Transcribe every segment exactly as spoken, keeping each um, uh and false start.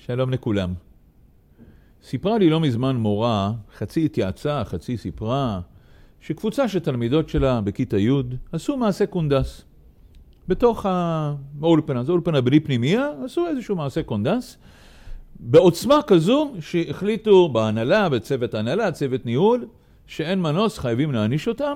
שלום לכולם. סיפרה לי לא מזמן מורה, חצי התייעצה, חצי סיפרה, שקבוצה של תלמידות שלה בכיתה י' עשו מעשה קונדס. בתוך האולפנה, זו אולפנה בלי פנימיה, עשו איזשהו מעשה קונדס, בעוצמה כזו שהחליטו בהנהלה, בצוות הנהלה, צוות ניהול, שאין מנוס, חייבים להעניש אותם,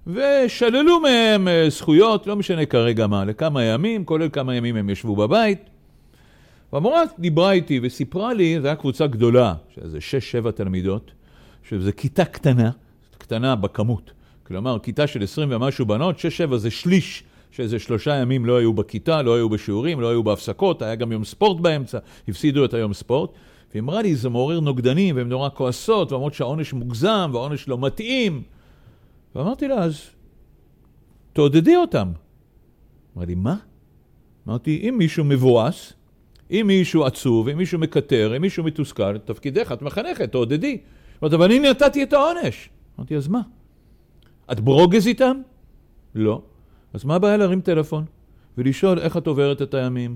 ושללו מהם זכויות, לא משנה כרגע מה, לכמה ימים, כולל כמה ימים הם ישבו בבית. והמורה דיברה איתי וסיפרה לי, זו הייתה קבוצה גדולה, שזה שש שבע תלמידות, שזו כיתה קטנה, קטנה בכמות. כלומר, כיתה של עשרים ומשהו בנות, שש שבע זה שליש, שאיזה שלושה ימים לא היו בכיתה, לא היו בשיעורים, לא היו בהפסקות, היה גם יום ספורט באמצע, הפסידו את היום ספורט. והיא אמרה לי, זה מעורר נוגדנים, והן נורא כועסות, ואמרות שהעונש מוגזם, והעונש לא מתאים. ואמרתי לה, אז תעודדי אותם. אמרה לי, מה? אמרתי, אם מישהו מבואס, אם מישהו עצוב, אם מישהו מקטר, אם מישהו מתוסכל, תפקידך, את מחנכת, תעודדי. אמרתי, אבל אני נתתי את העונש. אמרתי, אז מה? את ברוגז איתם? לא. אז מה הבעיה להרים טלפון? ולשאול איך את עוברת את הימים?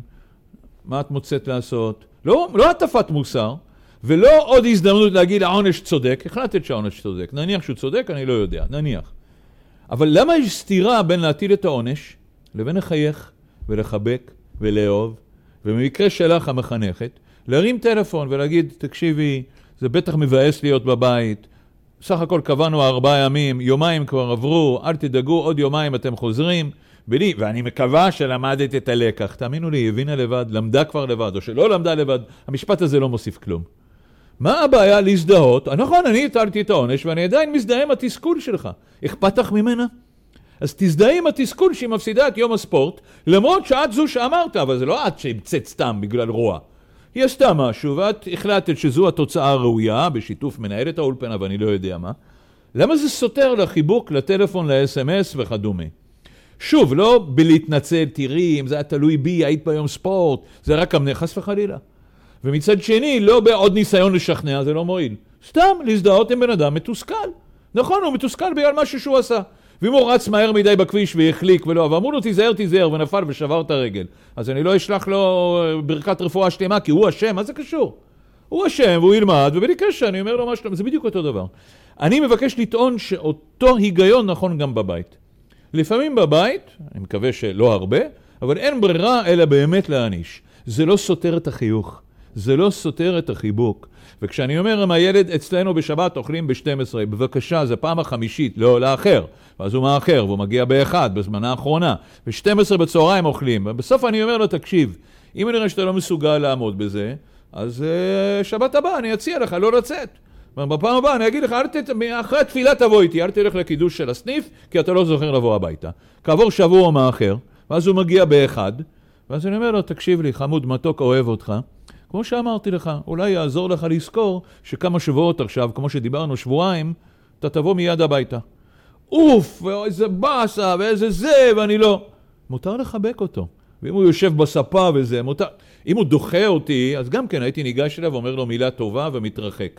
מה את מוצאת לעשות? לא, לא הטפת מוסר, ולא עוד הזדמנות להגיד, העונש צודק. החלטת שהעונש צודק. נניח שהוא צודק, אני לא יודע. נניח. אבל למה יש סתירה בין להטיל את העונש, לבין לחייך ולחבק ולאהוב, ובמקרה שלך המחנכת, להרים טלפון ולהגיד, תקשיבי, זה בטח מבאס להיות בבית, סך הכל קבענו ארבעה ימים, יומיים כבר עברו, אל תדאגו, עוד יומיים אתם חוזרים, בלי, ואני מקווה שלמדת את הלקח. תאמינו לי, היא הבינה לבד, למדה כבר לבד, או שלא למדה לבד, המשפט הזה לא מוסיף כלום. מה הבעיה להזדהות? נכון, אני הטלתי את העונש, ואני עדיין מזדהה עם התסכול שלך. אכפת לך ממנה? אז תזדהי עם התסכול שהיא מפסידה את יום הספורט, למרות שאת זו שאמרת, אבל זה לא את שהמצאת סתם בגלל רוע. היא עשתה משהו, ואת החלטת שזו התוצאה הראויה, בשיתוף מנהלת האולפנה, ואני לא יודע מה. למה זה סותר לחיבוק, לטלפון, ל-אס אם אס וכדומה? שוב, לא בלהתנצל, תראי, אם זה היה תלוי בי, היית ביום ספורט, זה רק אמנה, חס וחלילה. ומצד שני, לא בעוד ניסיון לשכנע, זה לא מועיל. סתם, להזדהות עם בן אדם מתוסכל. נכון, הוא מתוסכל בגלל משהו שהוא עשה. ואם הוא רץ מהר מדי בכביש והחליק ולא, ואמרו לו תיזהר, תיזהר, ונפל ושבר את הרגל. אז אני לא אשלח לו ברכת רפואה שלמה, כי הוא אשם, מה זה קשור? הוא אשם והוא ילמד, ובלי קשר, אני אומר לו מה שלום, זה בדיוק אותו דבר. אני מבקש לטעון שאותו היגיון נכון גם בבית. לפעמים בבית, אני מקווה שלא הרבה, אבל אין ברירה אלא באמת להעניש. זה לא סותר את החיוך, זה לא סותר את החיבוק. וכשאני אומר, אם הילד אצלנו בשבת אוכלים ב-שתים עשרה, בבקשה, זה פעם החמישית, לא לאחר. ואז הוא מאחר, והוא מגיע באחד, בזמנה האחרונה. ב-שתים עשרה בצהריים אוכלים. בסוף אני אומר לו, תקשיב, אם אני רואה שאתה לא מסוגל לעמוד בזה, אז uh, שבת הבא אני אציע לך לא לצאת. בפעם הבאה אני אגיד לך, אל תת... אחרי התפילה תבוא איתי, אל תלך לקידוש של הסניף, כי אתה לא זוכר לבוא הביתה. כעבור שבוע או מאחר, ואז הוא מגיע באחד, ואז אני אומר לו, תקשיב לי, חמוד, מתוק, אוהב אותך. כמו שאמרתי לך, אולי יעזור לך לזכור שכמה שבועות עכשיו, כמו שדיברנו שבועיים, אתה תבוא מיד הביתה. אוף, ואיזה בסה, ואיזה זה, ואני לא. מותר לחבק אותו. ואם הוא יושב בספה וזה, מותר. אם הוא דוחה אותי, אז גם כן הייתי ניגש אליו ואומר לו מילה טובה ומתרחק.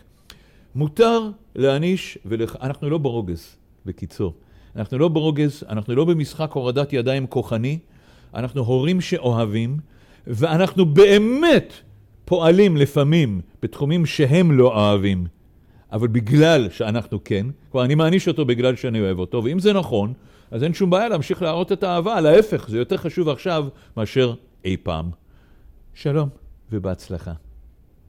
מותר להעניש, ולח... אנחנו לא ברוגז, בקיצור. אנחנו לא ברוגז, אנחנו לא במשחק הורדת ידיים כוחני, אנחנו הורים שאוהבים, ואנחנו באמת פועלים לפעמים בתחומים שהם לא אוהבים, אבל בגלל שאנחנו כן, כבר אני מעניש אותו בגלל שאני אוהב אותו, ואם זה נכון, אז אין שום בעיה להמשיך להראות את האהבה, להפך, זה יותר חשוב עכשיו מאשר אי פעם. שלום ובהצלחה.